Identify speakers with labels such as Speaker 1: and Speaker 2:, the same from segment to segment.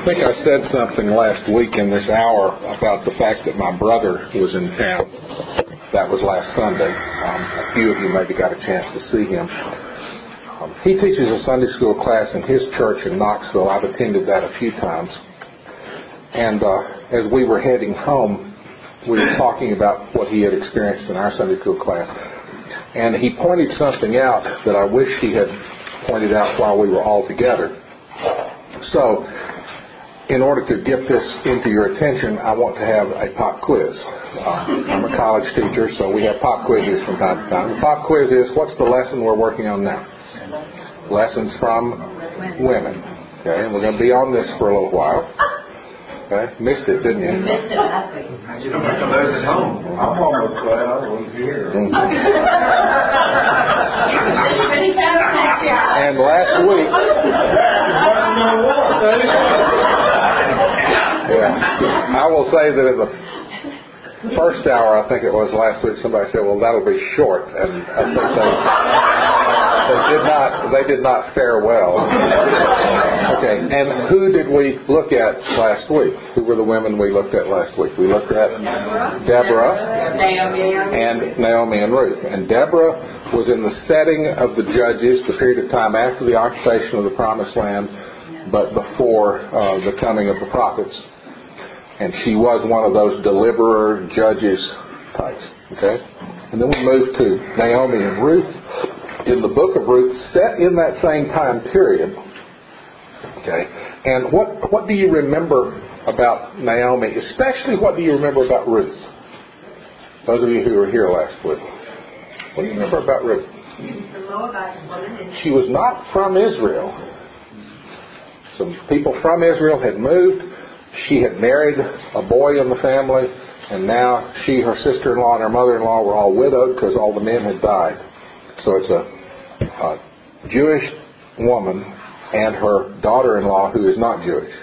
Speaker 1: I think I said something last week in this hour about the fact that my brother was in town. That was last Sunday. A few of you maybe got a chance to see him. He teaches a Sunday school class in his church in Knoxville. I've attended that a few times. And as we were heading home, we were talking about what he had experienced in our Sunday school class. And he pointed something out that I wish he had pointed out while we were all together. So, in order to get this into your attention, I want to have a pop quiz. I'm a college teacher, so we have pop quizzes from time to time. The pop quiz is, what's the lesson we're working on now? Lessons from women. Okay, and we're going to be on this for a little while. Okay, missed it, didn't you?
Speaker 2: Missed it last week.
Speaker 3: You don't have to those at home. I'm almost glad I wasn't here.
Speaker 1: And last week, I will say that in the first hour, I think it was last week, somebody said, well, that'll be short. And I think they did not fare well. Okay, and who did we look at last week? Who were the women we looked at last week? We looked at Deborah and Naomi and Ruth. And Deborah was in the setting of the judges, the period of time after the occupation of the Promised Land, but before the coming of the prophets. And she was one of those deliverer, judges types. Okay? And then we moved to Naomi and Ruth in the book of Ruth, set in that same time period. Okay? And what do you remember about Naomi? Especially what do you remember about Ruth? Those of you who were here last week. What do you remember about Ruth? She was not from Israel. Some people from Israel had moved. She had married a boy in the family, and now she, her sister-in-law, and her mother-in-law were all widowed because all the men had died. So it's a Jewish woman and her daughter-in-law who is not Jewish.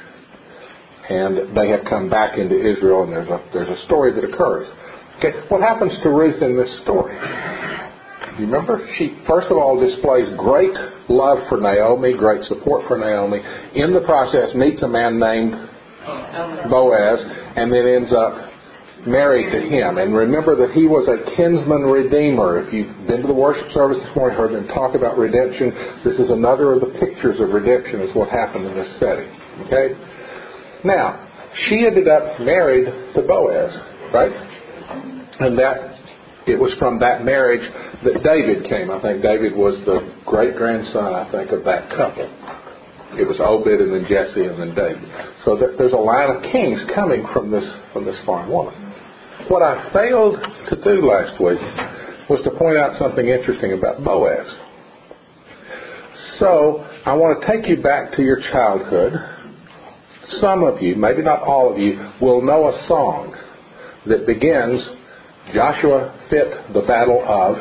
Speaker 1: And they have come back into Israel, and there's a story that occurs. Okay, what happens to Ruth in this story? You remember? She, first of all, displays great love for Naomi, great support for Naomi. In the process, meets a man named Boaz, and then ends up married to him. And remember that he was a kinsman redeemer. If you've been to the worship service this morning, heard them talk about redemption, this is another of the pictures of redemption, is what happened in this setting. Okay? Now, she ended up married to Boaz, right? And it was from that marriage that David came. I think David was the great-grandson, of that couple. It was Obed and then Jesse and then David. So there's a line of kings coming from this foreign woman. What I failed to do last week was to point out something interesting about Boaz. So I want to take you back to your childhood. Some of you, maybe not all of you, will know a song that begins, Joshua fit the battle of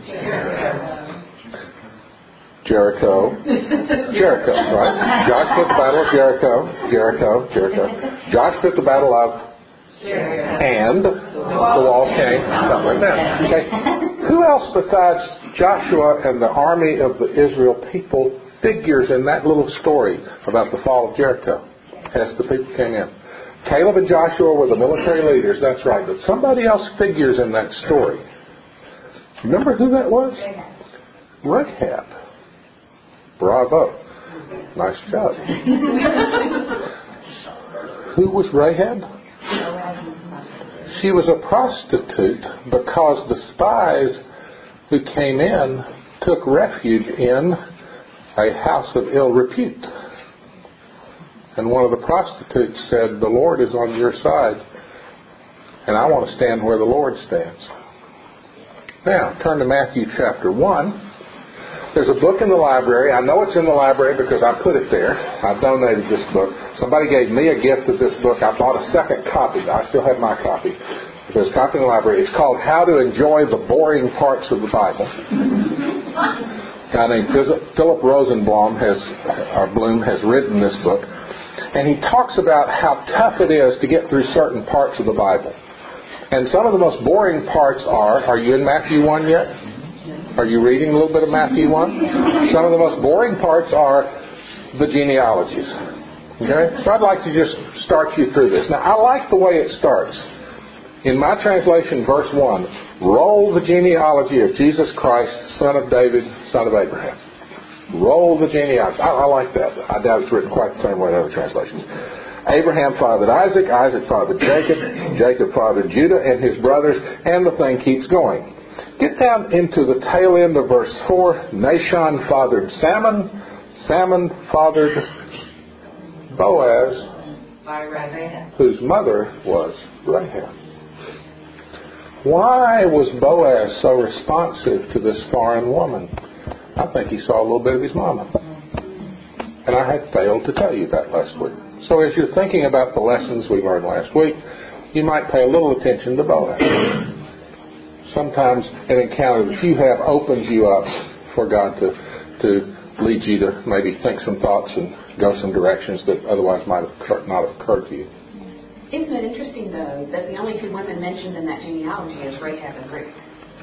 Speaker 1: Jericho, right? Joshua fit the battle of Jericho. Joshua fit the battle of, and the wall came, something like that. Okay. Who else besides Joshua and the army of the Israel people figures in that little story about the fall of Jericho as the people came in? Caleb and Joshua were the military leaders, that's right. But somebody else figures in that story. Remember who that was? Rahab. Bravo. Nice job. Who was Rahab? She was a prostitute because the spies who came in took refuge in a house of ill repute. And one of the prostitutes said, the Lord is on your side, and I want to stand where the Lord stands. Now, turn to Matthew chapter 1. There's a book in the library. I know it's in the library because I put it there. I've donated this book. Somebody gave me a gift of this book. I bought a second copy. I still have my copy. There's a copy in the library. It's called How to Enjoy the Boring Parts of the Bible. A guy named Philip Rosenblum has written this book. And he talks about how tough it is to get through certain parts of the Bible. And some of the most boring parts are you in Matthew 1 yet? Are you reading a little bit of Matthew 1? Some of the most boring parts are the genealogies. Okay? So I'd like to just start you through this. Now, I like the way it starts. In my translation, verse 1, roll the genealogy of Jesus Christ, son of David, son of Abraham. Roll the genealogy. I like that. I doubt it's written quite the same way in other translations. Abraham fathered Isaac, Isaac fathered Jacob, Jacob fathered Judah and his brothers, and the thing keeps going. Get down into the tail end of verse 4. Nahshon fathered Salmon, Salmon fathered Boaz, whose mother was Rahab. Why was Boaz so responsive to this foreign woman? I think he saw a little bit of his mama. And I had failed to tell you that last week. So as you're thinking about the lessons we learned last week, you might pay a little attention to Boaz. Sometimes an encounter that you have opens you up for God to lead you to maybe think some thoughts and go some directions that otherwise might have not occurred to you.
Speaker 2: Isn't it interesting, though, that the only two women mentioned in that genealogy is Rahab and Ruth?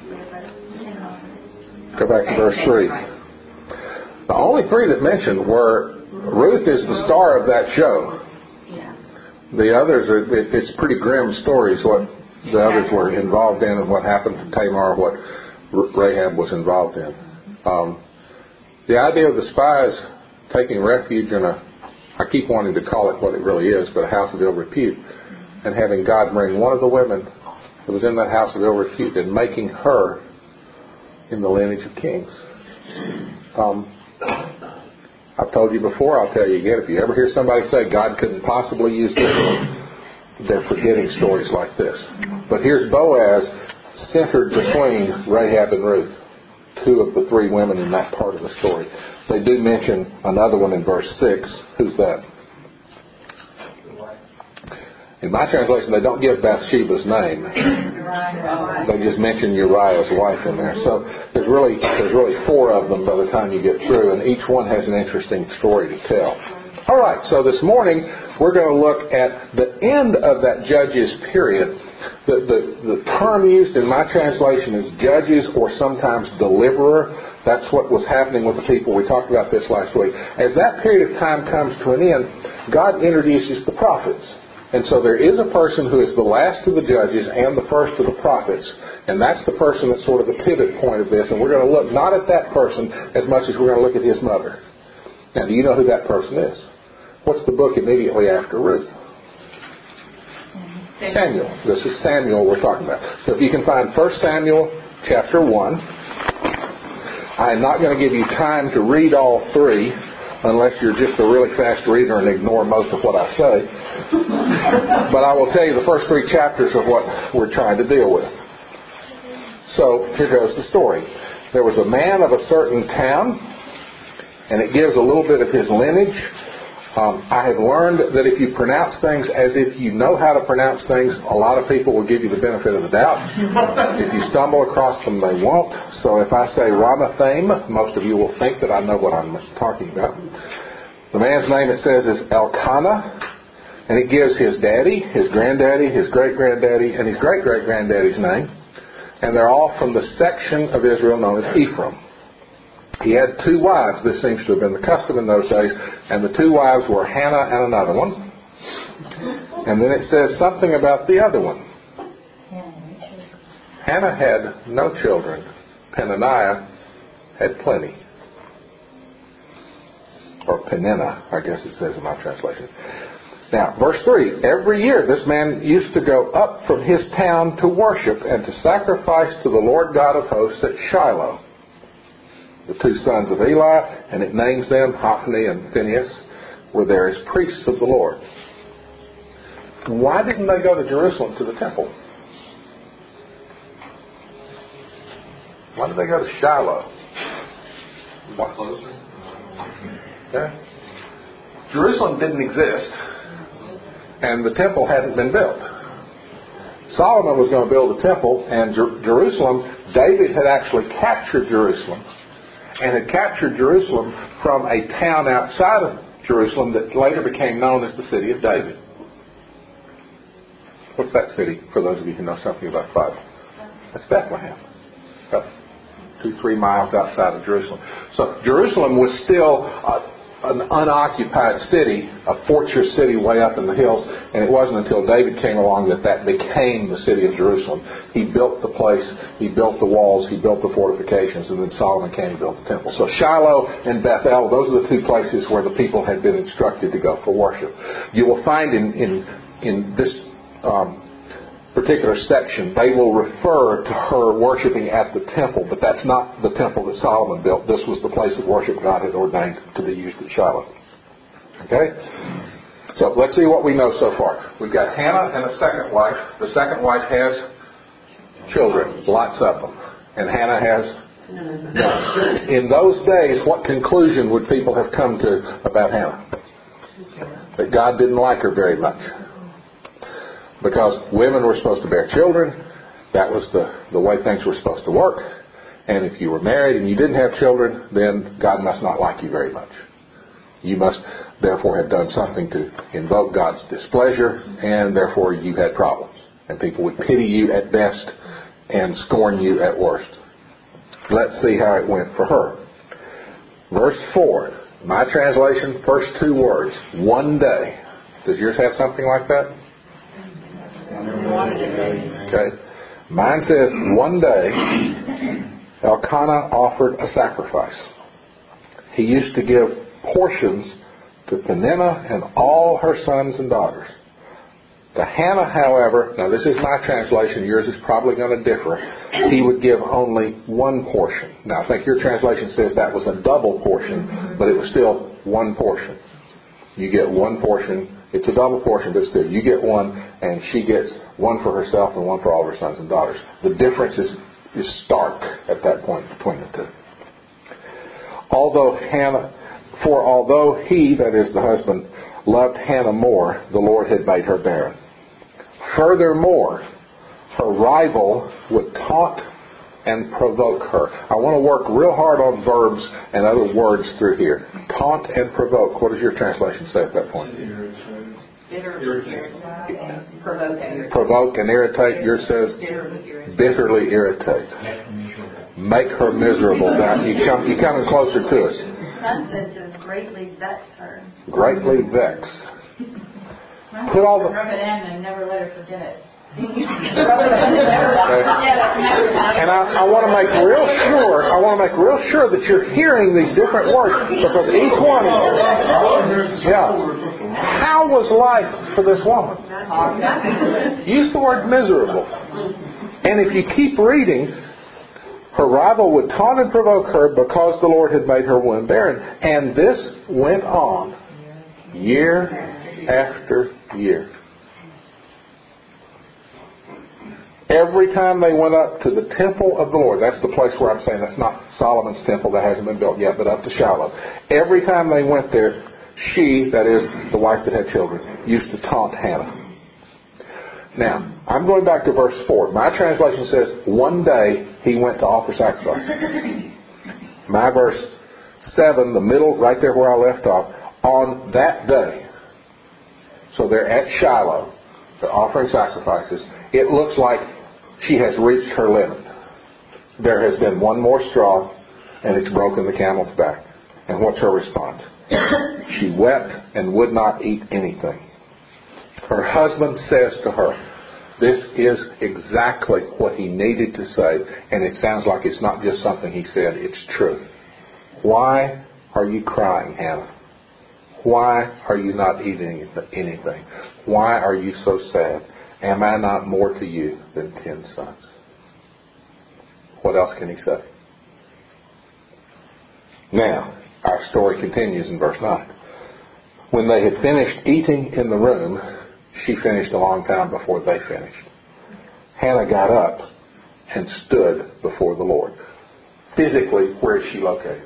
Speaker 1: Go back to verse 3. The only three that mentioned were, Ruth is the star of that show.
Speaker 2: Yeah.
Speaker 1: The others, it's pretty grim stories what the others were involved in and what happened to Tamar, what Rahab was involved in. The idea of the spies taking refuge in I keep wanting to call it what it really is, but a house of ill repute, and having God bring one of the women that was in that house of ill repute and making her in the lineage of kings. I've told you before, I'll tell you again, if you ever hear somebody say God couldn't possibly use this, they're forgetting stories like this. But here's Boaz centered between Rahab and Ruth, two of the three women in that part of the story. They do mention another one in verse 6. Who's that? In my translation, they don't give Bathsheba's name. They just mention Uriah's wife in there. So there's really four of them by the time you get through, and each one has an interesting story to tell. All right, so this morning we're going to look at the end of that Judges period. The term used in my translation is judges or sometimes deliverer. That's what was happening with the people. We talked about this last week. As that period of time comes to an end, God introduces the prophets. And so there is a person who is the last of the judges and the first of the prophets. And that's the person that's sort of the pivot point of this. And we're going to look not at that person as much as we're going to look at his mother. Now, do you know who that person is? What's the book immediately after Ruth? Samuel. This is Samuel we're talking about. So if you can find 1 Samuel chapter 1. I'm not going to give you time to read all three unless you're just a really fast reader and ignore most of what I say. But I will tell you the first three chapters of what we're trying to deal with. So here goes the story. There was a man of a certain town, and it gives a little bit of his lineage. I have learned that if you pronounce things as if you know how to pronounce things, a lot of people will give you the benefit of the doubt. If you stumble across them, they won't. So if I say Ramathaim, most of you will think that I know what I'm talking about. The man's name, it says, is Elkanah, and it gives his daddy, his granddaddy, his great-granddaddy, and his great-great-granddaddy's name. And they're all from the section of Israel known as Ephraim. He had two wives. This seems to have been the custom in those days. And the two wives were Hannah and another one. And then it says something about the other one. Hannah had no children. Peninnah had plenty. Or Peninnah, I guess it says in my translation. Now, verse 3. Every year this man used to go up from his town to worship and to sacrifice to the Lord God of hosts at Shiloh. The two sons of Eli, and it names them, Hophni and Phinehas, were there as priests of the Lord. Why didn't they go to Jerusalem to the temple? Why did they go to Shiloh? Why? Yeah. Jerusalem didn't exist, and the temple hadn't been built. Solomon was going to build a temple, and Jerusalem, David had actually captured Jerusalem. And had captured Jerusalem from a town outside of Jerusalem that later became known as the city of David. What's that city, for those of you who know something about the Bible? That's Bethlehem. About 2-3 miles outside of Jerusalem. So Jerusalem was still an unoccupied city, a fortress city way up in the hills, and it wasn't until David came along that became the city of Jerusalem. He built the place, he built the walls, he built the fortifications, and then Solomon came and built the temple. So Shiloh and Bethel, those are the two places where the people had been instructed to go for worship. You will find in this particular section, they will refer to her worshiping at the temple, but that's not the temple that Solomon built. This was the place of worship God had ordained to be used at Shiloh. Okay? So let's see what we know so far. We've got Hannah and a second wife. The second wife has children, lots of them. And Hannah has none. In those days, what conclusion would people have come to about Hannah? That God didn't like her very much. Because women were supposed to bear children. That was the way things were supposed to work. And if you were married and you didn't have children, then God must not like you very much. You must therefore have done something to invoke God's displeasure, and therefore you had problems. And people would pity you at best and scorn you at worst. Let's see how it went for her. Verse 4. My translation, first two words. One day. Does yours have something like that? Okay. Mine says, one day, Elkanah offered a sacrifice. He used to give portions to Peninnah and all her sons and daughters. To Hannah, however, now this is my translation, yours is probably going to differ, he would give only one portion. Now I think your translation says that was a double portion, but it was still one portion. You get one portion. It's a double portion, but it's good. You get one, and she gets one for herself and one for all of her sons and daughters. The difference is stark at that point between the two. Although he, that is the husband, loved Hannah more, the Lord had made her barren. Furthermore, her rival would taunt and provoke her. I want to work real hard on verbs and other words through here. Taunt and provoke. What does your translation say at that point? Provoke and irritate. Yours says bitterly irritate. Make her miserable. Now you're coming closer to us.
Speaker 4: Son says to greatly vex her.
Speaker 1: Greatly vex. Put all the
Speaker 4: rub it in and never let her forget it.
Speaker 1: Okay. And I want to make real sure that you're hearing these different words, because each one is. Yeah. How was life for this woman? Use the word miserable. And if you keep reading, her rival would taunt and provoke her because the Lord had made her womb barren. And this went on year after year. Every time they went up to the temple of the Lord, that's the place where I'm saying that's not Solomon's temple, that hasn't been built yet, but up to Shiloh. Every time they went there, she, that is the wife that had children, used to taunt Hannah. Now, I'm going back to verse 4. My translation says, one day he went to offer sacrifice. My verse 7, the middle, right there where I left off, on that day. So they're at Shiloh, they're offering sacrifices. It looks like she has reached her limit. There has been one more straw, and it's broken the camel's back. And what's her response? She wept and would not eat anything. Her husband says to her, this is exactly what he needed to say, and it sounds like it's not just something he said, it's true. Why are you crying, Hannah? Why are you not eating anything? Why are you so sad? Am I not more to you than 10 sons? What else can he say? Now, our story continues in verse 9. When they had finished eating in the room, she finished a long time before they finished. Hannah got up and stood before the Lord. Physically, where is she located?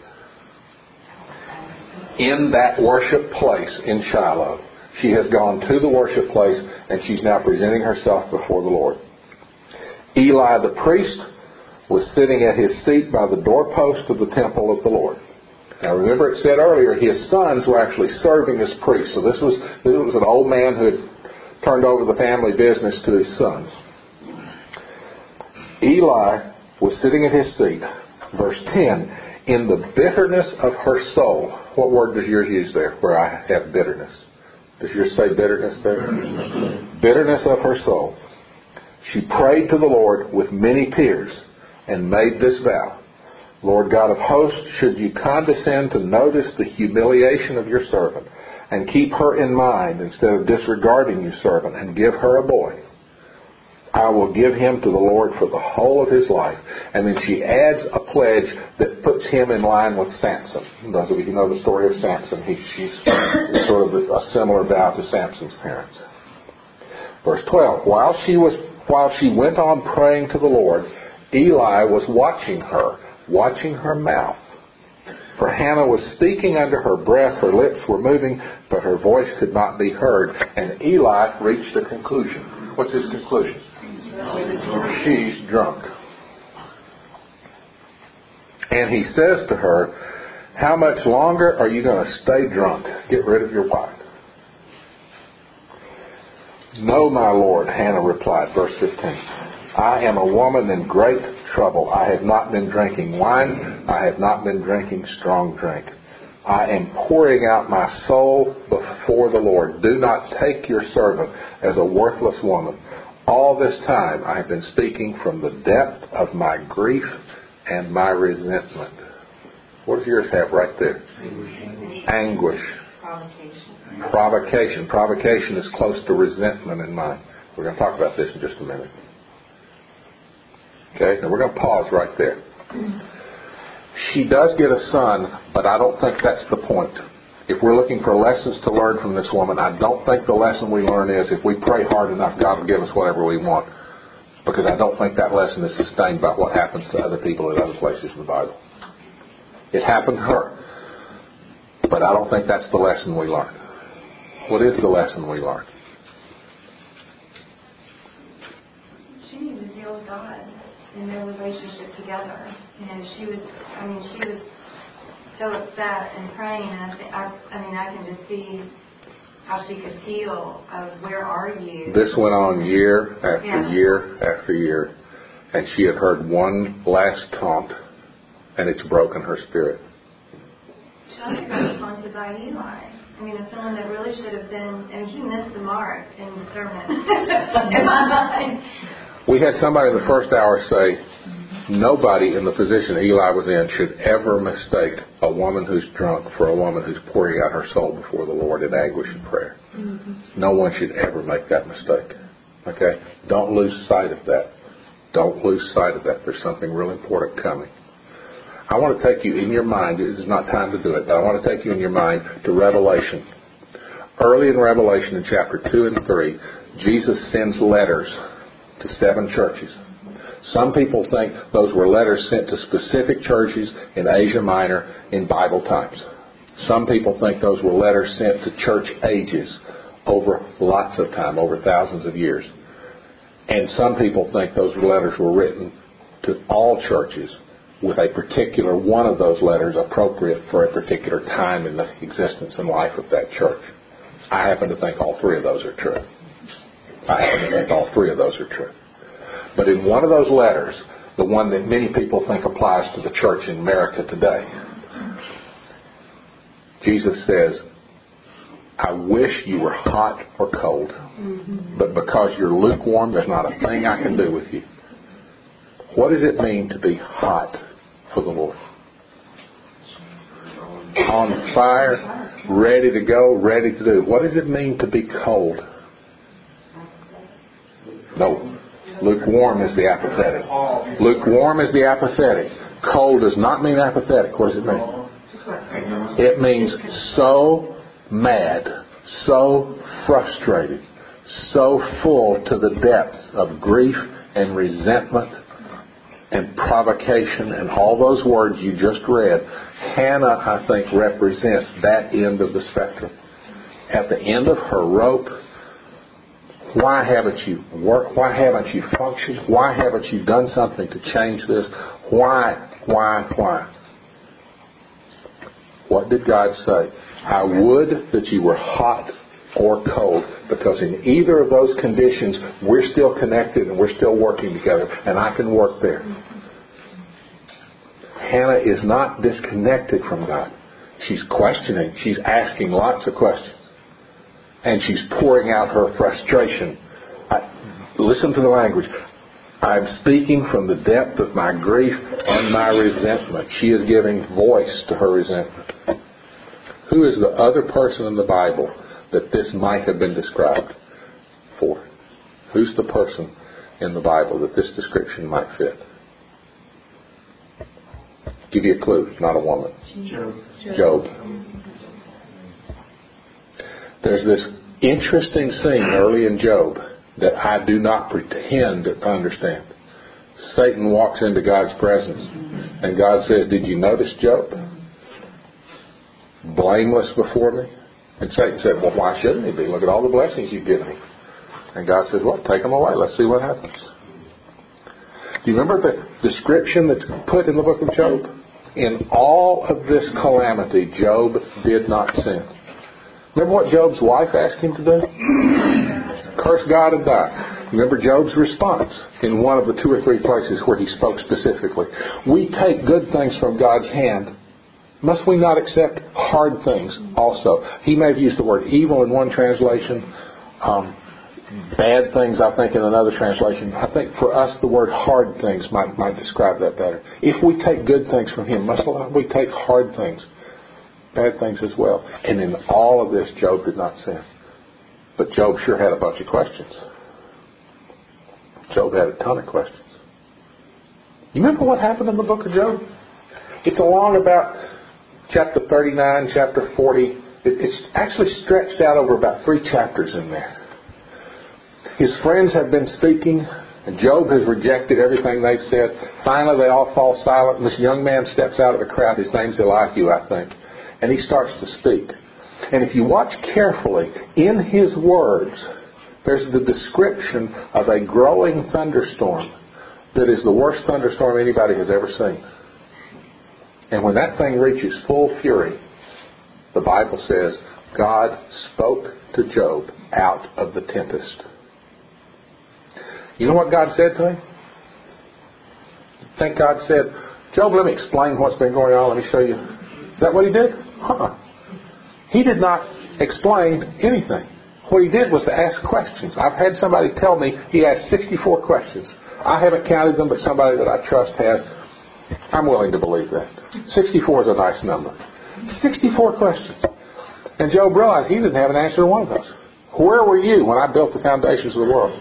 Speaker 1: In that worship place in Shiloh. She has gone to the worship place, and she's now presenting herself before the Lord. Eli the priest was sitting at his seat by the doorpost of the temple of the Lord. Now remember, it said earlier his sons were actually serving as priests. So this was an old man who had turned over the family business to his sons. Eli was sitting at his seat. Verse 10, In the bitterness of her soul. What word does yours use there where I have bitterness? Does yours say bitterness there? Bitterness of her soul. She prayed to the Lord with many tears and made this vow. Lord God of hosts, should you condescend to notice the humiliation of your servant and keep her in mind instead of disregarding your servant and give her a boy, I will give him to the Lord for the whole of his life. And then she adds a pledge that puts him in line with Samson. Those of you who know the story of Samson, she's sort of a similar vow to Samson's parents. Verse 12, while she went on praying to the Lord, Eli was watching her mouth. For Hannah was speaking under her breath, her lips were moving, but her voice could not be heard. And Eli reached a conclusion. What's his conclusion? She's drunk. And he says to her, how much longer are you going to stay drunk? Get rid of your wine. No, my Lord, Hannah replied, verse 15. I am a woman in great trouble. I have not been drinking wine. I have not been drinking strong drink. I am pouring out my soul before the Lord. Do not take your servant as a worthless woman. All this time I have been speaking from the depth of my grief and my resentment. What does yours have right there? Anguish. Provocation. Provocation is close to resentment in mine. We're going to talk about this in just a minute. Okay, now we're going to pause right there. She does get a son, but I don't think that's the point. If we're looking for lessons to learn from this woman, I don't think the lesson we learn is if we pray hard enough, God will give us whatever we want. Because I don't think that lesson is sustained by what happens to other people in other places in the Bible. It happened to her. But I don't think that's the lesson we learn. What is the lesson we learn?
Speaker 4: She needed to deal with God in their relationship together. You know, she was so upset and praying, and I can just see how she could feel of where are you. This went on year after year after year, and she had heard one last taunt, and it's broken her spirit. She also got taunted by Eli. I mean, it's someone that really should have been, he missed the mark in the sermon. In my mind. We had somebody in the first hour say, nobody in the position Eli was in should ever mistake a woman who's drunk for a woman who's pouring out her soul before the Lord in anguish and prayer. Mm-hmm. No one should ever make that mistake. Okay? Don't lose sight of that. Don't lose sight of that. There's something real important coming. I want to take you in your mind, it is not time to do it, but I want to take you in your mind to Revelation. Early in Revelation in chapter 2 and 3, Jesus sends letters to 7 churches. Some people think those were letters sent to specific churches in Asia Minor in Bible times. Some people think those were letters sent to church ages over lots of time, over thousands of years. And some people think those letters were written to all churches with a particular one of those letters appropriate for a particular time in the existence and life of that church. I happen to think all 3 of those are true. But in one of those letters, the one that many people think applies to the church in America today, Jesus says, I wish you were hot or cold, but because you're lukewarm, there's not a thing I can do with you. What does it mean to be hot for the Lord? On fire, ready to go, ready to do. What does it mean to be cold? No. Lukewarm is the apathetic. Lukewarm is the apathetic. Cold does not mean apathetic. What does it mean? It means so mad, so frustrated, so full to the depths of grief and resentment and provocation and all those words you just read. Hannah, I think, represents that end of the spectrum. At the end of her rope, why haven't you worked? Why haven't you functioned? Why haven't you done something to change this? Why? What did God say? I would that you were hot or cold, because in either of those conditions, we're still connected and we're still working together, and I can work there.
Speaker 1: Hannah is not disconnected from God. She's questioning. She's asking lots of questions. And she's pouring out her frustration. Listen to the language. I'm speaking from the depth of my grief and my resentment. She is giving voice to her resentment. Who is the other person in the Bible that this might have been described for? Who's the person in the Bible that this description might fit? Give you a clue. It's not a woman. Job. There's this interesting scene early in Job that I do not pretend to understand. Satan walks into God's presence and God says, did you notice Job? Blameless before me? And Satan said, well, why shouldn't he be? Look at all the blessings you've given him. And God said, well, take them away. Let's see what happens. Do you remember the description that's put in the book of Job? In all of this calamity, Job did not sin. Remember what Job's wife asked him to do? Curse God and die. Remember Job's response in one of the 2 or 3 places where he spoke specifically. We take good things from God's hand. Must we not accept hard things also? He may have used the word evil in one translation. Bad things, I think, in another translation. I think for us the word hard things might describe that better. If we take good things from Him, must we take hard things, bad things as well? And in all of this, Job did not sin. But Job sure had a bunch of questions. Job had a ton of questions. You remember what happened in the book of Job? It's along about chapter 39, chapter 40. It's actually stretched out over about 3 chapters in there. His friends have been speaking, and Job has rejected everything they've said. Finally, they all fall silent, and this young man steps out of the crowd. His name's Elihu, I think. And he starts to speak. And if you watch carefully, in his words, there's the description of a growing thunderstorm that is the worst thunderstorm anybody has ever seen. And when that thing reaches full fury, the Bible says, God spoke to Job out of the tempest. You know what God said to him? I think God said, Job, let me explain what's been going on. Let me show you. Is that what he did? He did not explain anything. What he did was to ask questions. I've had somebody tell me he asked 64 questions. I haven't counted them, but somebody that I trust has. I'm willing to believe that. 64 is a nice number. 64 questions. And Job realized he didn't have an answer to one of those. Where were you when I built the foundations of the world?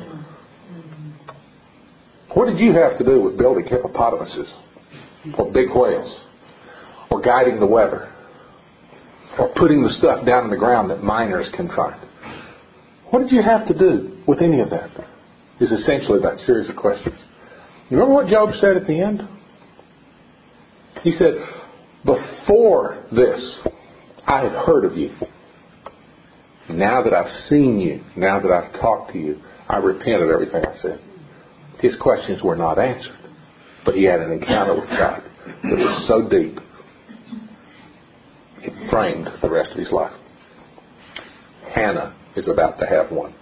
Speaker 1: What did you have to do with building hippopotamuses? Or big whales? Or guiding the weather? Or putting the stuff down in the ground that miners can find? What did you have to do with any of that? Is essentially that series of questions. You remember what Job said at the end? He said, before this, I had heard of you. Now that I've seen you, now that I've talked to you, I repent of everything I said. His questions were not answered, but he had an encounter with God that was so deep, it framed the rest of his life. Hannah is about to have one.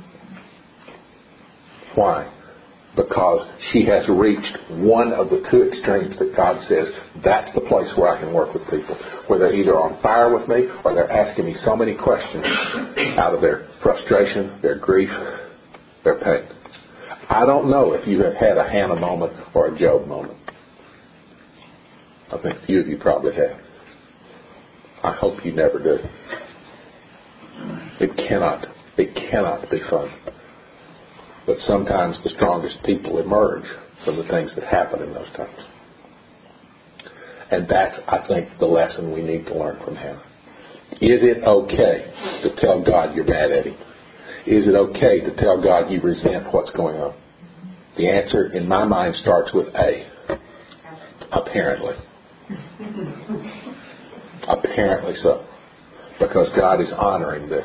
Speaker 1: Why? Because she has reached one of the 2 extremes that God says, that's the place where I can work with people. Where they're either on fire with me or they're asking me so many questions out of their frustration, their grief, their pain. I don't know if you have had a Hannah moment or a Job moment. I think a few of you probably have. I hope you never do. It cannot be fun. But sometimes the strongest people emerge from the things that happen in those times. And that's, I think, the lesson we need to learn from Hannah. Is it okay to tell God you're mad at Him? Is it okay to tell God you resent what's going on? The answer, in my mind, starts with A. Apparently. Apparently so. Because God is honoring this.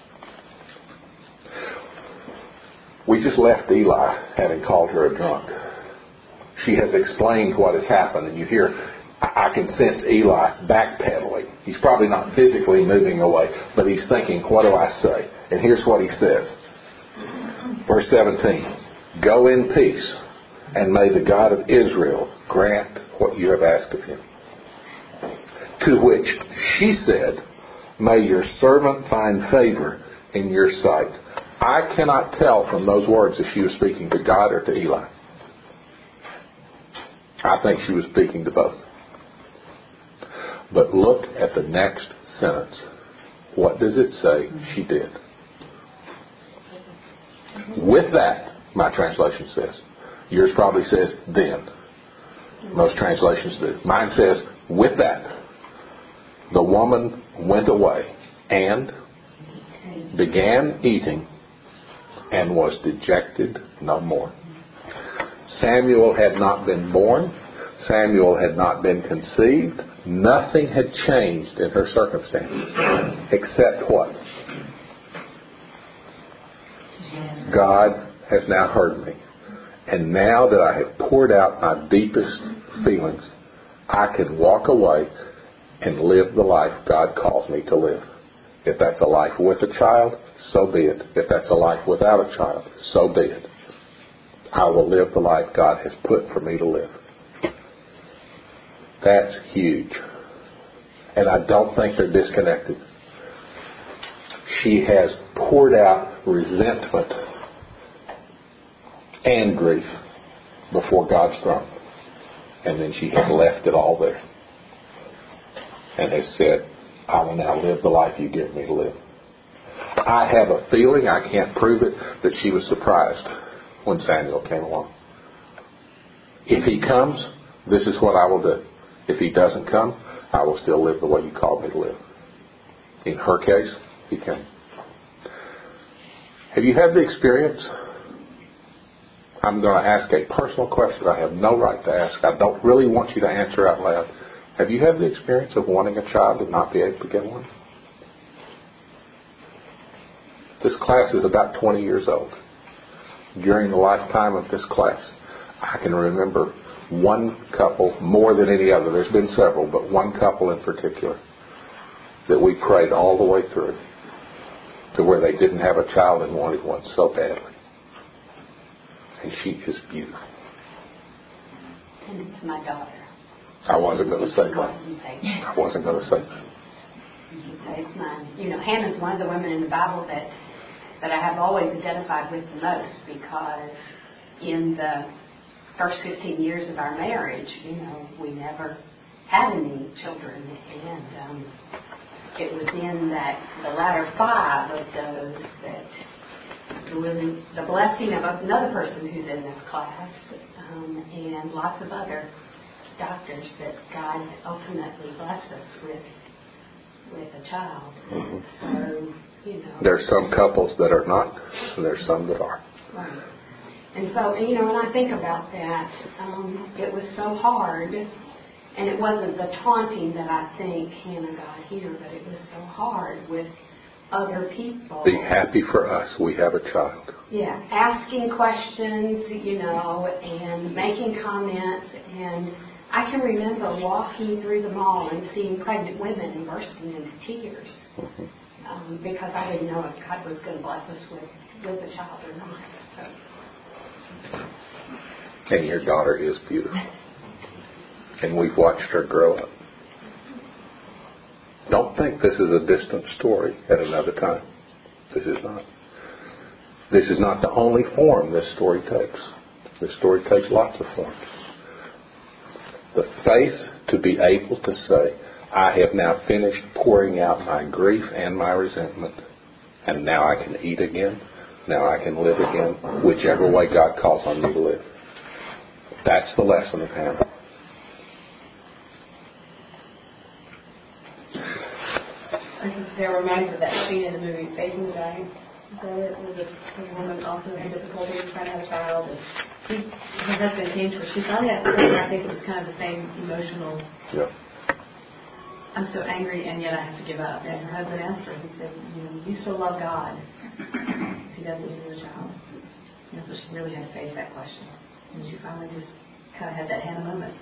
Speaker 1: We just left Eli having called her a drunk. She has explained what has happened, and you hear, I can sense Eli backpedaling. He's probably not physically moving away, but he's thinking, what do I say? And here's what he says. Verse 17. Go in peace, and may the God of Israel grant what you have asked of him. To which she said, may your servant find favor in your sight. I cannot tell from those words if she was speaking to God or to Eli. I think she was speaking to both. But look at the next sentence. What does it say she did? With that, my translation says. Yours probably says then. Most translations do. Mine says, with that, the woman went away and began eating and was dejected no more. Samuel had not been born. Samuel had not been conceived. Nothing had changed in her circumstances. Except what? God has now heard me. And now that I have poured out my deepest feelings, I can walk away and live the life God calls me to live. If that's a life with a child, so be it. If that's a life without a child, so be it. I will live the life God has put for me to live. That's huge. And I don't think they're disconnected. She has poured out resentment and grief before God's throne. And then she has left it all there. And has said, I will now live the life you give me to live. I have a feeling, I can't prove it, that she was surprised when Samuel came along. If he comes, this is what I will do. If he doesn't come, I will still live the way you called me to live. In her case, he came. Have you had the experience? I'm going to ask a personal question I have no right to ask. I don't really want you to answer out loud. Have you had the experience of wanting a child and not be able to get one? This class is about 20 years old. During the lifetime of this class, I can remember one couple more than any other. There's been several, but one couple in particular that we prayed all the way through to where they didn't have a child and wanted one so badly. And she is beautiful.
Speaker 2: And it's my daughter.
Speaker 1: I wasn't going to say that. I wasn't going to say that.
Speaker 2: It's mine. Hannah's one of the women in the Bible that I have always identified with the most, because in the first 15 years of our marriage, we never had any children. And it was in the latter 5 of those that really the blessing of another person who's in this class, and lots of other doctors, that God ultimately blessed us with a child. Mm-hmm. So,
Speaker 1: there's some couples that are not, and there's some that are.
Speaker 2: Right. And so, when I think about that, it was so hard, and it wasn't the taunting that I think Hannah got here, but it was so hard with other people.
Speaker 1: Be happy for us. We have a child.
Speaker 2: Yeah, asking questions, and making comments. And I can remember walking through the mall and seeing pregnant women and bursting into tears. Mm-hmm. Because I didn't know if God was going to bless us with a child or not. So.
Speaker 1: And your daughter is beautiful. And we've watched her grow up. Don't think this is a distant story at another time. This is not. This is not the only form this story takes. This story takes lots of forms. The faith to be able to say, I have now finished pouring out my grief and my resentment, and now I can eat again, now I can live again, whichever way God calls on me to live. That's the lesson of Hannah.
Speaker 5: They're reminded of that scene in the movie Facing the Giant. So it was a woman also in difficulty trying to have a child, and her husband came to her. She finally had something. I think it was kind of the same emotional.
Speaker 1: Yeah.
Speaker 5: I'm so angry, and yet I have to give up. And her husband asked her. He said, "You still love God if He doesn't give you a child?" So she really had to face that question, and she finally just kind of had that Hannah moment.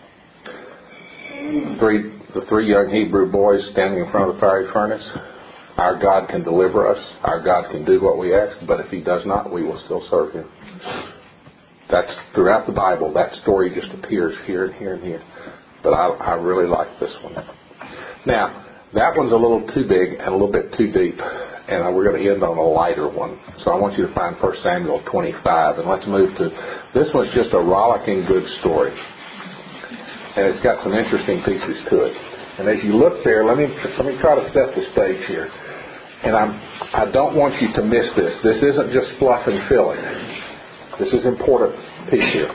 Speaker 1: The 3 young Hebrew boys standing in front of the fiery furnace. Our God can deliver us. Our God can do what we ask. But if He does not, we will still serve Him. That's throughout the Bible. That story just appears here and here and here. But I really like this one. Now, that one's a little too big and a little bit too deep, and we're going to end on a lighter one. So I want you to find 1 Samuel 25, and let's move to, this one's just a rollicking good story. And it's got some interesting pieces to it. And as you look there, let me try to set the stage here. And I don't want you to miss this. This isn't just fluff and filling. This is an important piece here.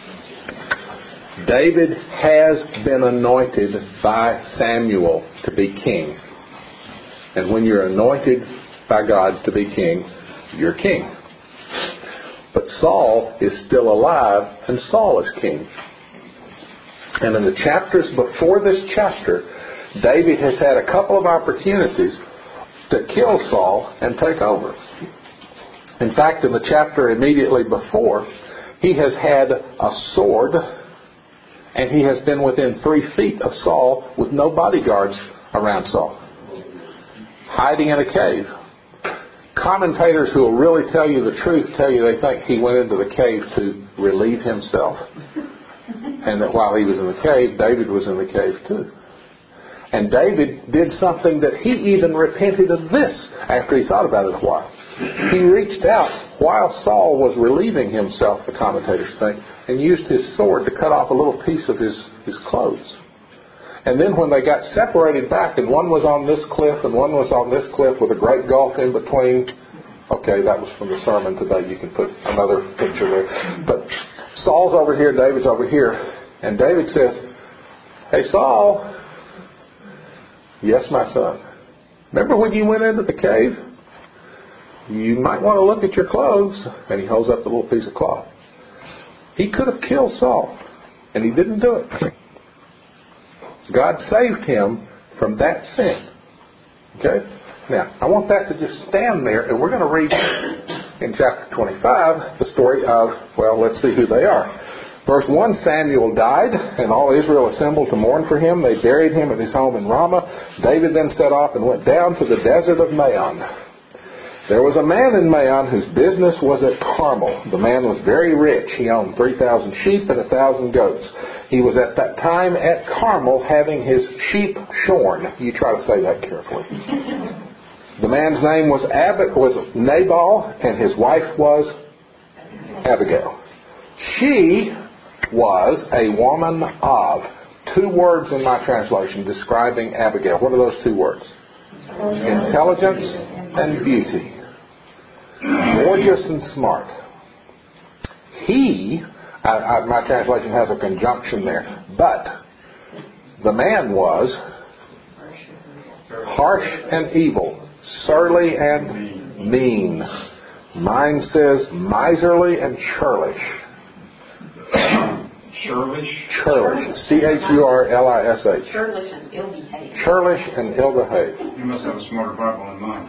Speaker 1: David has been anointed by Samuel to be king. And when you're anointed by God to be king, you're king. But Saul is still alive, and Saul is king. And in the chapters before this chapter, David has had a couple of opportunities to kill Saul and take over. In fact, in the chapter immediately before, he has had a sword, and he has been within 3 feet of Saul with no bodyguards around Saul, hiding in a cave. Commentators who will really tell you the truth tell you they think he went into the cave to relieve himself, and that while he was in the cave, David was in the cave too. And David did something that he even repented of this after he thought about it a while. He reached out while Saul was relieving himself, the commentators think, and used his sword to cut off a little piece of his clothes. And then when they got separated back, and one was on this cliff and one was on this cliff with a great gulf in between. Okay, that was from the sermon today. You can put another picture there. But Saul's over here, David's over here. And David says, "Hey, Saul." "Yes, my son. Remember when you went into the cave? You might want to look at your clothes." And he holds up the little piece of cloth. He could have killed Saul, and he didn't do it. God saved him from that sin. Okay? Now, I want that to just stand there, and we're going to read in chapter 25 the story of, well, let's see who they are. Verse 1, Samuel died, and all Israel assembled to mourn for him. They buried him at his home in Ramah. David then set off and went down to the desert of Maon. There was a man in Maon whose business was at Carmel. The man was very rich. He owned 3,000 sheep and 1,000 goats. He was at that time at Carmel having his sheep shorn. You try to say that carefully. The man's name was Nabal, and his wife was Abigail. She was a woman of, 2 words in my translation describing Abigail. What are those 2 words? Intelligence and beauty. Gorgeous and smart. My translation has a conjunction there, but the man was harsh and evil, surly and mean. Mine says miserly and churlish. Churlish. C-H-U-R-L-I-S-H.
Speaker 2: Churlish and ill-behaved.
Speaker 1: Churlish and ill-behaved.
Speaker 3: You must have a smarter Bible than mine.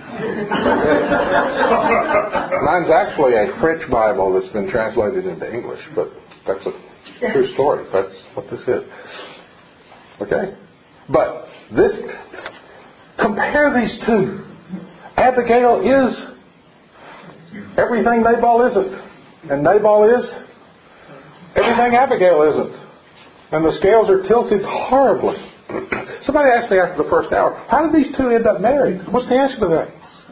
Speaker 1: Mine's actually a French Bible that's been translated into English, but that's a true story. That's what this is. Okay? But compare these 2. Abigail is everything Nabal isn't. And Nabal is everything Abigail isn't. And the scales are tilted horribly. Somebody asked me after the first hour, how did these 2 end up married? What's the answer to that?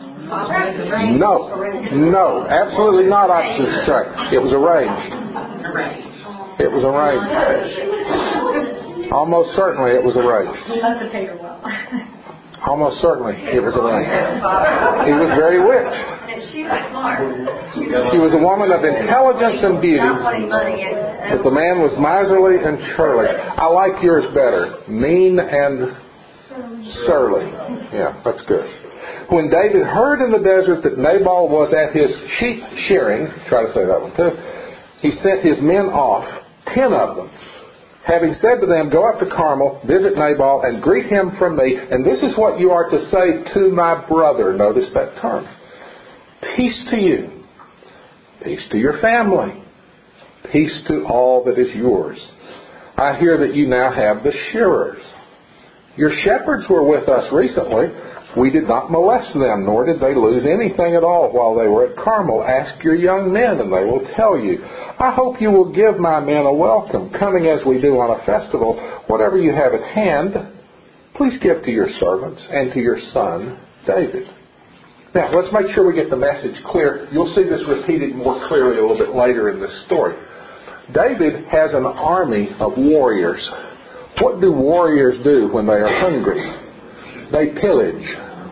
Speaker 1: No, absolutely not opposite attract. It was arranged. It was arranged. Almost certainly it was arranged.
Speaker 5: He must have paid her well.
Speaker 1: Almost certainly it was arranged. He was very rich.
Speaker 4: And she was smart.
Speaker 1: She was a woman of intelligence and beauty, but the man was miserly and churlish. I like yours better. Mean and surly. Yeah, that's good. When David heard in the desert that Nabal was at his sheep shearing, try to say that one too, he sent his men off, 10 of them, having said to them, "Go up to Carmel, visit Nabal, and greet him from me. And this is what you are to say to my brother." Notice that term. "Peace to you. Peace to your family. Peace to all that is yours. I hear that you now have the shearers. Your shepherds were with us recently, We did not molest them, nor did they lose anything at all while they were at Carmel. Ask your young men, and they will tell you. I hope you will give my men a welcome, coming as we do on a festival. Whatever you have at hand, please give to your servants and to your son, David." Now, let's make sure we get the message clear. You'll see this repeated more clearly a little bit later in this story. David has an army of warriors. What do warriors do when they are hungry? They pillage.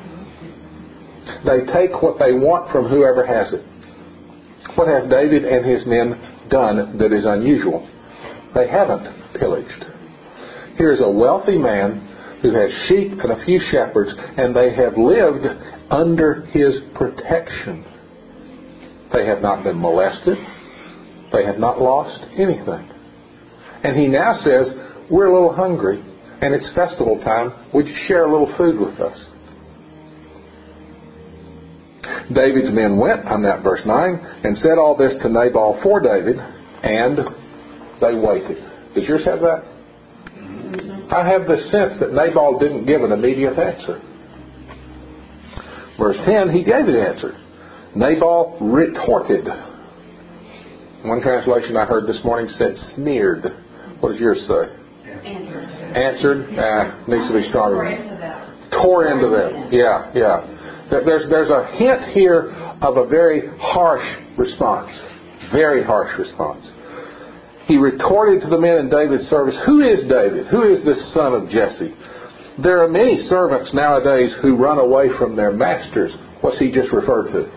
Speaker 1: They take what they want from whoever has it. What have David and his men done that is unusual? They haven't pillaged. Here's a wealthy man who has sheep and a few shepherds, and they have lived under his protection. They have not been molested. They have not lost anything. And he now says, "We're a little hungry, and it's festival time. Would you share a little food with us?" David's men went, I'm at verse 9, and said all this to Nabal for David, and they waited. Does yours have that? I have the sense that Nabal didn't give an immediate answer. Verse 10, he gave the answer. Nabal retorted. One translation I heard this morning said sneered. What does yours say? Answered. Needs to be stronger. Tore into them. Yeah. There's a hint here of a very harsh response. Very harsh response. He retorted to the men in David's service, "Who is David? Who is this son of Jesse? There are many servants nowadays who run away from their masters." What's he just referred to?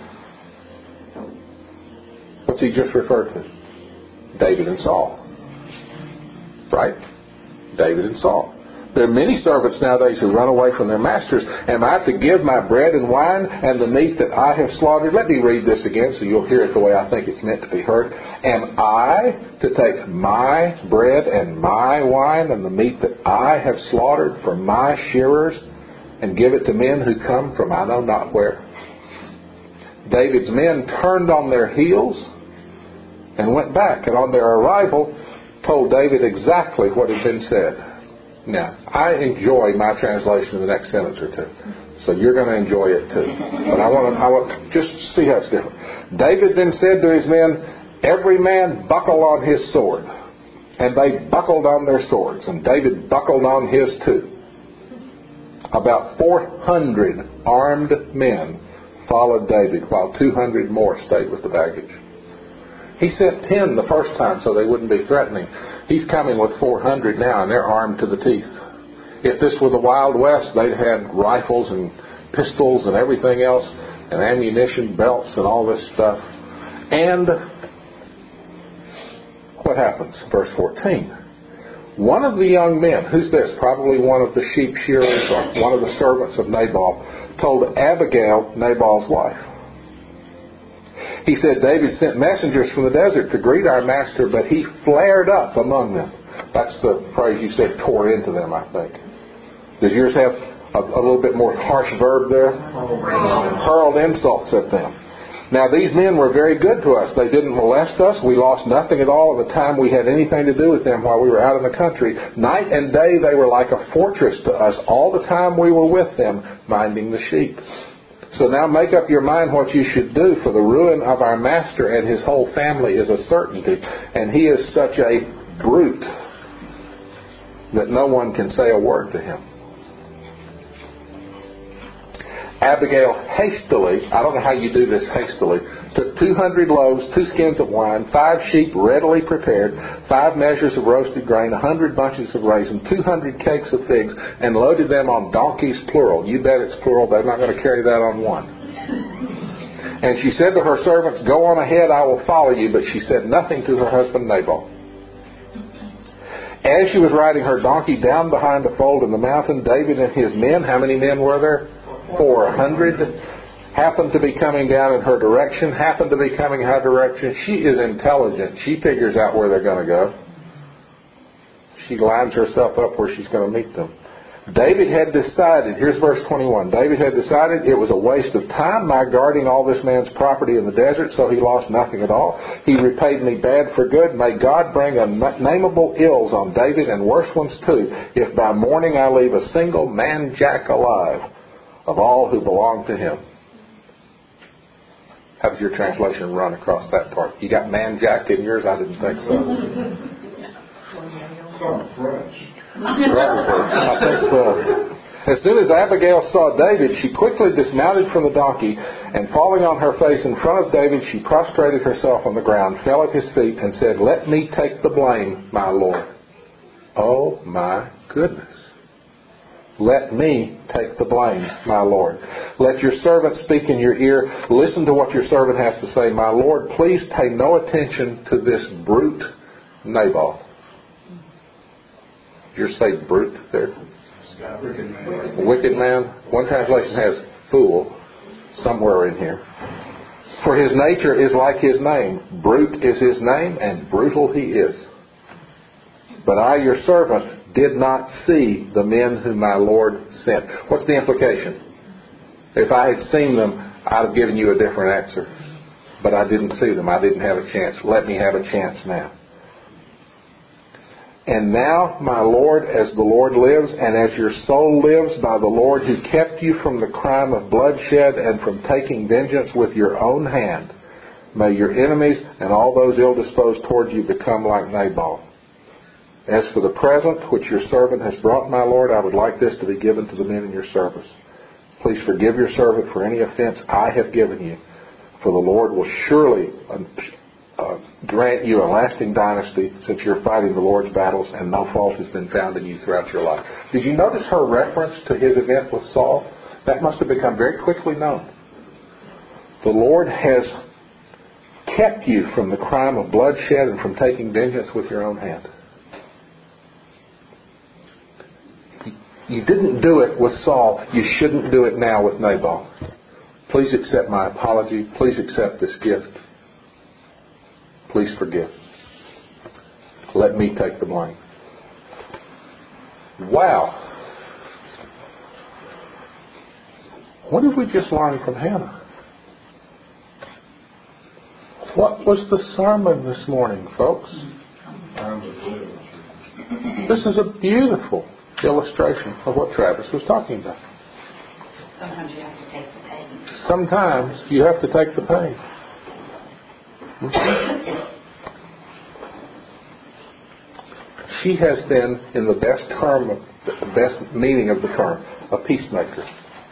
Speaker 1: What's he just referred to? David and Saul. Right? David and Saul. There are many servants nowadays who run away from their masters. Am I to give my bread and wine and the meat that I have slaughtered? Let me read this again so you'll hear it the way I think it's meant to be heard. Am I to take my bread and my wine and the meat that I have slaughtered for my shearers and give it to men who come from I know not where? David's men turned on their heels and went back, and on their arrival told David exactly what had been said. Now, I enjoy my translation of the next sentence or two, so you're going to enjoy it too. But I want to just see how it's different. David then said to his men, "Every man buckle on his sword." And they buckled on their swords, and David buckled on his too. About 400 armed men followed David, while 200 more stayed with the baggage. He sent 10 the first time so they wouldn't be threatening. He's coming with 400 now, and they're armed to the teeth. If this were the Wild West, they'd had rifles and pistols and everything else, and ammunition belts and all this stuff. And what happens? Verse 14. One of the young men, who's this? Probably one of the sheep shearers or one of the servants of Nabal, told Abigail, Nabal's wife. He said, "David sent messengers from the desert to greet our master, but he flared up among them." That's the phrase you said, tore into them, I think. Does yours have a little bit more harsh verb there? Hurled insults at them. Now, these men were very good to us. They didn't molest us. We lost nothing at all of the time we had anything to do with them while we were out in the country. Night and day, they were like a fortress to us all the time we were with them, minding the sheep. So now make up your mind what you should do, for the ruin of our master and his whole family is a certainty, and he is such a brute that no one can say a word to him. Abigail hastily, I don't know how you do this hastily, took 200 loaves, 2 skins of wine, 5 sheep readily prepared, 5 measures of roasted grain, 100 bunches of raisins, 200 cakes of figs, and loaded them on donkeys, plural. You bet it's plural. They're not going to carry that on one. And she said to her servants, "Go on ahead, I will follow you." But she said nothing to her husband Nabal. As she was riding her donkey down behind a fold in the mountain, David and his men, how many men were there? 400, happened to be coming down in her direction, happened to be coming her direction. She is intelligent. She figures out where they're going to go. She lines herself up where she's going to meet them. David had decided, here's verse 21, David had decided it was a waste of time my guarding all this man's property in the desert, so he lost nothing at all. He repaid me bad for good. May God bring unnameable ills on David and worse ones too, if by morning I leave a single man-jack alive. of all who belong to him. How does your translation run across that part? You got man jack in yours? I didn't think so.
Speaker 3: Some French.
Speaker 1: I think so. As soon as Abigail saw David, she quickly dismounted from the donkey, and falling on her face in front of David, she prostrated herself on the ground, fell at his feet, and said, "Let me take the blame, my Lord." Oh my goodness. Let me take the blame, my Lord. Let your servant speak in your ear. Listen to what your servant has to say. My Lord, please pay no attention to this brute Nabal. Did you say brute there?
Speaker 3: Wicked man.
Speaker 1: Wicked man. One translation has fool somewhere in here. For his nature is like his name. Brute is his name, and brutal he is. But I, your servant, did not see the men whom my Lord sent. What's the implication? If I had seen them, I'd have given you a different answer. But I didn't see them. I didn't have a chance. Let me have a chance now. And now, my Lord, as the Lord lives, and as your soul lives, by the Lord who kept you from the crime of bloodshed and from taking vengeance with your own hand, may your enemies and all those ill-disposed toward you become like Nabal. As for the present which your servant has brought, my Lord, I would like this to be given to the men in your service. Please forgive your servant for any offense I have given you, for the Lord will surely grant you a lasting dynasty, since you're fighting the Lord's battles and no fault has been found in you throughout your life. Did you notice her reference to his event with Saul? That must have become very quickly known. The Lord has kept you from the crime of bloodshed and from taking vengeance with your own hand. You didn't do it with Saul. You shouldn't do it now with Nabal. Please accept my apology. Please accept this gift. Please forgive. Let me take the blame. Wow. What did we just learn from Hannah? What was the sermon this morning, folks? This is a beautiful illustration of what Travis was talking about.
Speaker 2: Sometimes you have to take the pain.
Speaker 1: Sometimes you have to take the pain. She has been, in the best meaning of the term, a peacemaker.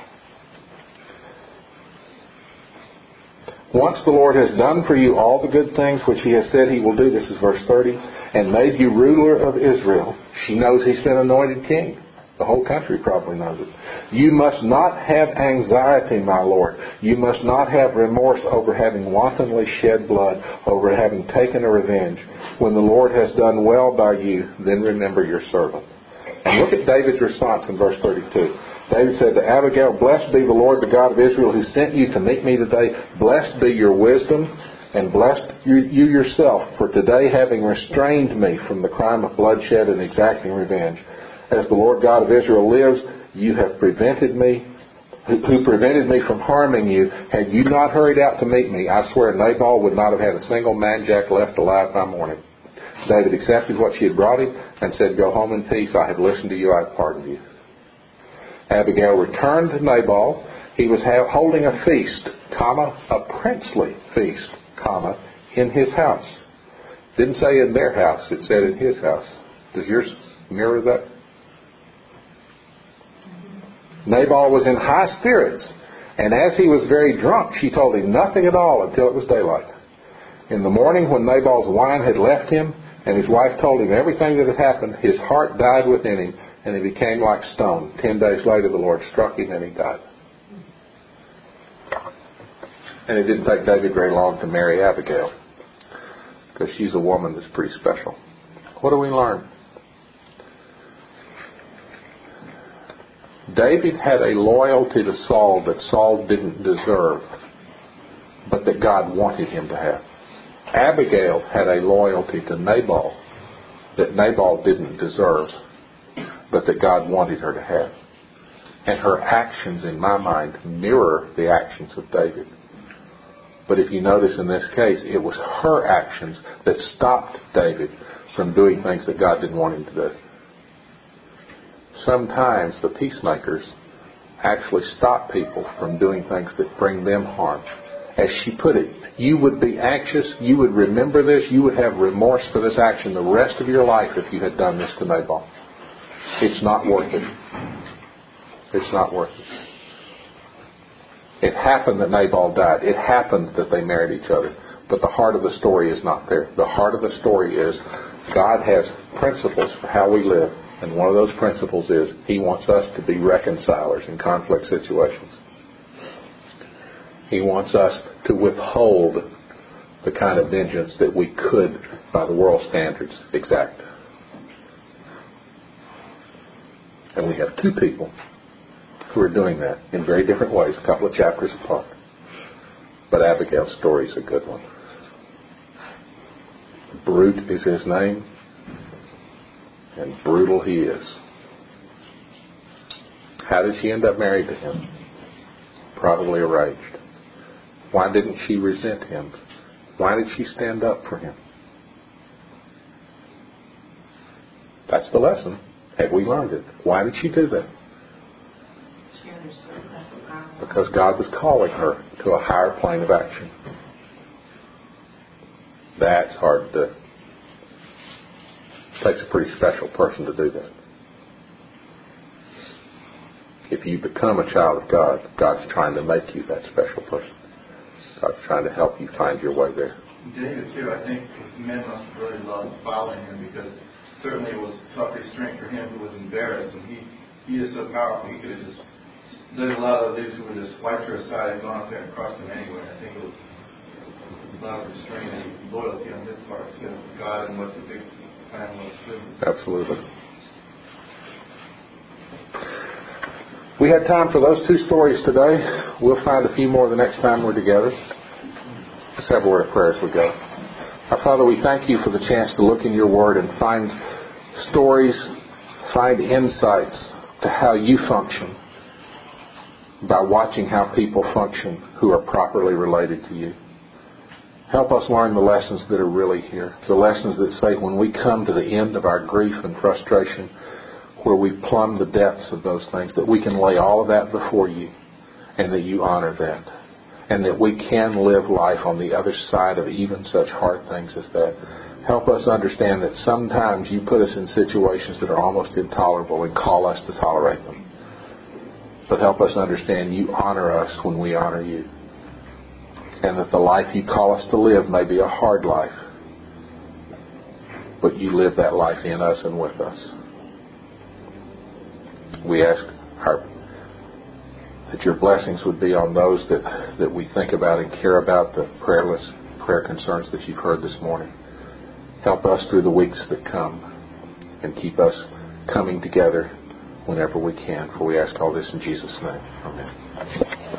Speaker 1: Once the Lord has done for you all the good things which He has said He will do, this is verse 30, and made you ruler of Israel. She knows He's been anointed king. The whole country probably knows it. You must not have anxiety, my Lord. You must not have remorse over having wantonly shed blood, over having taken a revenge. When the Lord has done well by you, then remember your servant. And look at David's response in verse 32. David said to Abigail, "Blessed be the Lord, the God of Israel, who sent you to meet me today. Blessed be your wisdom, and blessed you yourself, for today having restrained me from the crime of bloodshed and exacting revenge. As the Lord God of Israel lives, you have prevented me, who prevented me from harming you. Had you not hurried out to meet me, I swear Nabal would not have had a single man-jack left alive by morning." David accepted what she had brought him and said, "Go home in peace. I have listened to you. I have pardoned you." Abigail returned to Nabal. He was holding a feast, a princely feast, in his house. Didn't say in their house. It said in his house. Does yours mirror that? Nabal was in high spirits, and as he was very drunk, she told him nothing at all until it was daylight. In the morning, when Nabal's wine had left him, and his wife told him everything that had happened, his heart died within him, and he became like stone. 10 days later, the Lord struck him, and he died. And it didn't take David very long to marry Abigail, because she's a woman that's pretty special. What do we learn? David had a loyalty to Saul that Saul didn't deserve, but that God wanted him to have. Abigail had a loyalty to Nabal that Nabal didn't deserve, but that God wanted her to have. And her actions, in my mind, mirror the actions of David. But if you notice in this case, it was her actions that stopped David from doing things that God didn't want him to do. Sometimes the peacemakers actually stop people from doing things that bring them harm. As she put it, you would be anxious, you would remember this, you would have remorse for this action the rest of your life if you had done this to Nabal. It's not worth it. It's not worth it. It happened that Nabal died. It happened that they married each other. But the heart of the story is not there. The heart of the story is God has principles for how we live. And one of those principles is He wants us to be reconcilers in conflict situations. He wants us to withhold the kind of vengeance that we could, by the world standards, exact. And we have two people who are doing that in very different ways, a couple of chapters apart. But Abigail's story is a good one. Brute is his name, and brutal he is. How did she end up married to him? Probably enraged. Why didn't she resent him? Why did she stand up for him? That's the lesson. Have we learned it? Why did she do that?
Speaker 5: She understood that's what God wanted.
Speaker 1: Because God was calling her to a higher plane of action. That's hard to do. It takes a pretty special person to do that. If you become a child of God, God's trying to make you that special person. God's trying to help you find your way there.
Speaker 3: David, too, I think his men must have really loved following him, because certainly it was tough restraint for him who was embarrassed. And he is so powerful, he could have just... There's a lot of these who would just wiped her aside and gone up there and crossed him anyway. I think it was a lot of restraint and loyalty on his part to God and what the big plan was too.
Speaker 1: Absolutely. We had time for those two stories today. We'll find a few more the next time we're together. Let's have a word of prayer as we go. Our Father, we thank you for the chance to look in your Word and find stories, find insights to how you function by watching how people function who are properly related to you. Help us learn the lessons that are really here. The lessons that say when we come to the end of our grief and frustration, where we've plumbed the depths of those things, that we can lay all of that before you and that you honor that. And that we can live life on the other side of even such hard things as that. Help us understand that sometimes you put us in situations that are almost intolerable and call us to tolerate them. But help us understand you honor us when we honor you. And that the life you call us to live may be a hard life, but you live that life in us and with us. We ask that your blessings would be on those that we think about and care about, the prayer concerns that you've heard this morning. Help us through the weeks that come and keep us coming together whenever we can. For we ask all this in Jesus' name. Amen.